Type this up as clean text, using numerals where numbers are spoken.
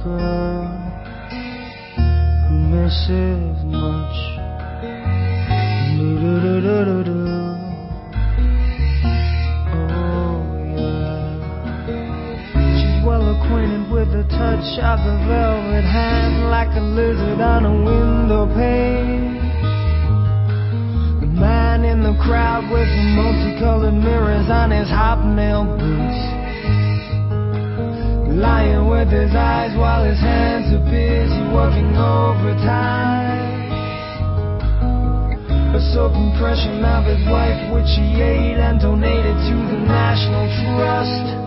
girl who misses much. Do-do-do-do-do-do. Oh yeah. She's well acquainted with the touch of the velvet hand, like a lizard on a window pane. The man in the crowd with the multicolored mirrors on his hobnail boots, lying with his eyes while his hands are busy working overtime. A soap impression of his wife, which he ate and donated to the National Trust.